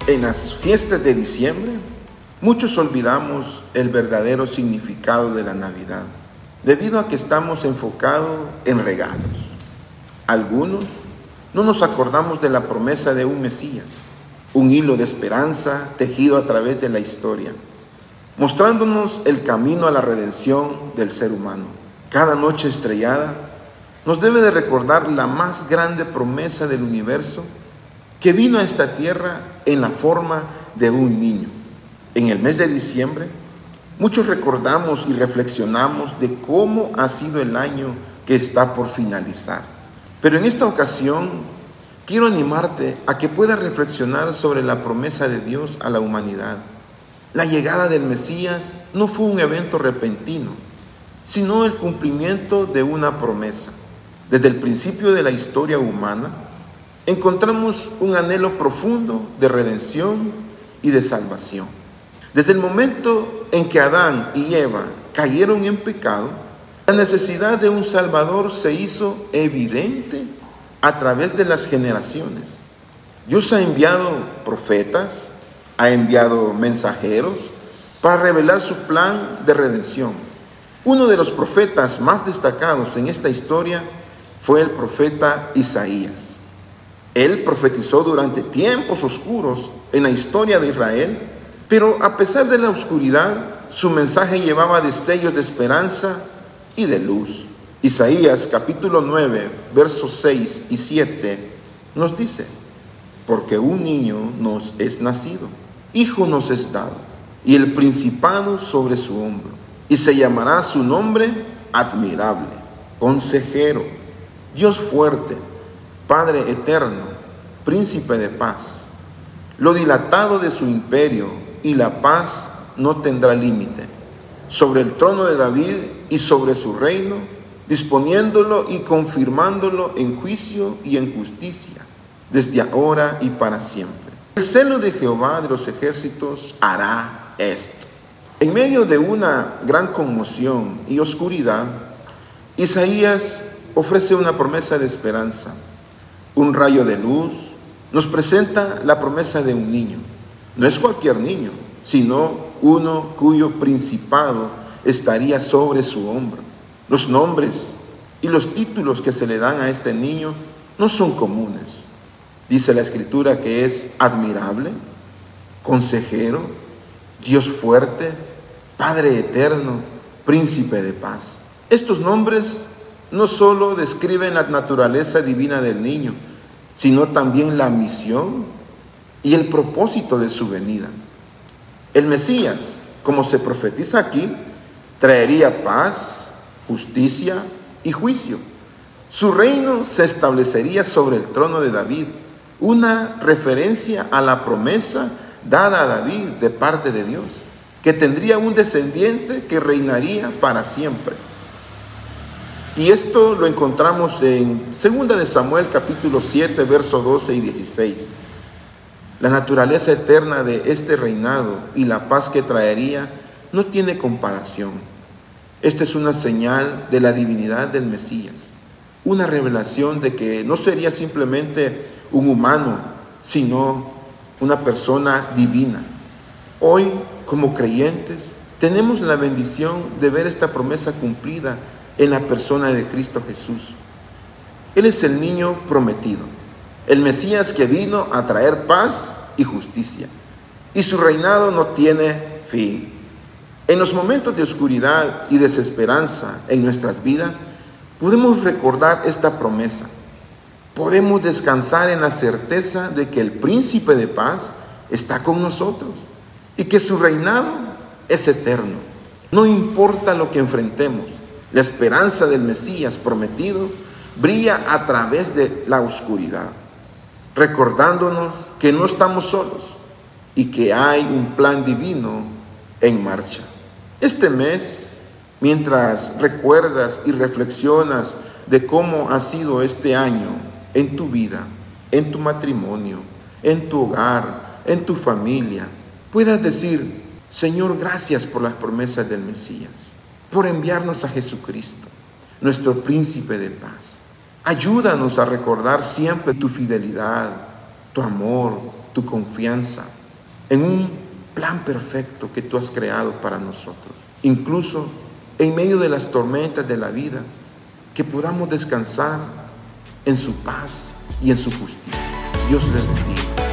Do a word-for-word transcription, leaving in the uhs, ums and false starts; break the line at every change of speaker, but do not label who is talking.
En las fiestas de diciembre, muchos olvidamos el verdadero significado de la Navidad, debido a que estamos enfocados en regalos. Algunos no nos acordamos de la promesa de un Mesías, un hilo de esperanza tejido a través de la historia, mostrándonos el camino a la redención del ser humano. Cada noche estrellada nos debe de recordar la más grande promesa del universo, que vino a esta tierra en la forma de un niño. En el mes de diciembre, muchos recordamos y reflexionamos de cómo ha sido el año que está por finalizar. Pero en esta ocasión, quiero animarte a que puedas reflexionar sobre la promesa de Dios a la humanidad. La llegada del Mesías no fue un evento repentino, sino el cumplimiento de una promesa. Desde el principio de la historia humana, encontramos un anhelo profundo de redención y de salvación. Desde el momento en que Adán y Eva cayeron en pecado, la necesidad de un Salvador se hizo evidente a través de las generaciones. Dios ha enviado profetas, ha enviado mensajeros para revelar su plan de redención. Uno de los profetas más destacados en esta historia fue el profeta Isaías. Él profetizó durante tiempos oscuros en la historia de Israel, pero a pesar de la oscuridad, su mensaje llevaba destellos de esperanza y de luz. Isaías capítulo nueve, versos seis y siete nos dice: porque un niño nos es nacido, hijo nos es dado, y el principado sobre su hombro, y se llamará su nombre admirable, consejero, Dios fuerte, Padre eterno, príncipe de paz. Lo dilatado de su imperio y la paz no tendrá límite, sobre el trono de David y sobre su reino, disponiéndolo y confirmándolo en juicio y en justicia, desde ahora y para siempre. El celo de Jehová de los ejércitos hará esto. En medio de una gran conmoción y oscuridad, Isaías ofrece una promesa de esperanza. Un rayo de luz nos presenta la promesa de un niño. No es cualquier niño, sino uno cuyo principado estaría sobre su hombro. Los nombres y los títulos que se le dan a este niño no son comunes. Dice la Escritura que es admirable, consejero, Dios fuerte, Padre eterno, príncipe de paz. Estos nombres no solo describen la naturaleza divina del niño, sino también la misión y el propósito de su venida. El Mesías, como se profetiza aquí, traería paz, justicia y juicio. Su reino se establecería sobre el trono de David, una referencia a la promesa dada a David de parte de Dios, que tendría un descendiente que reinaría para siempre. Y esto lo encontramos en segunda de Samuel capítulo siete, versos doce y dieciséis. La naturaleza eterna de este reinado y la paz que traería no tiene comparación. Esta es una señal de la divinidad del Mesías, una revelación de que no sería simplemente un humano, sino una persona divina. Hoy, como creyentes, tenemos la bendición de ver esta promesa cumplida en la persona de Cristo Jesús. Él es el niño prometido, el Mesías que vino a traer paz y justicia, y su reinado no tiene fin. En los momentos de oscuridad y desesperanza en nuestras vidas, podemos recordar esta promesa. Podemos descansar en la certeza de que el príncipe de paz está con nosotros y que su reinado es eterno. No importa lo que enfrentemos, la esperanza del Mesías prometido brilla a través de la oscuridad, recordándonos que no estamos solos y que hay un plan divino en marcha. Este mes, mientras recuerdas y reflexionas de cómo ha sido este año en tu vida, en tu matrimonio, en tu hogar, en tu familia, puedas decir: Señor, gracias por las promesas del Mesías, por enviarnos a Jesucristo, nuestro príncipe de paz. Ayúdanos a recordar siempre tu fidelidad, tu amor, tu confianza en un plan perfecto que tú has creado para nosotros. Incluso en medio de las tormentas de la vida, que podamos descansar en su paz y en su justicia. Dios les bendiga.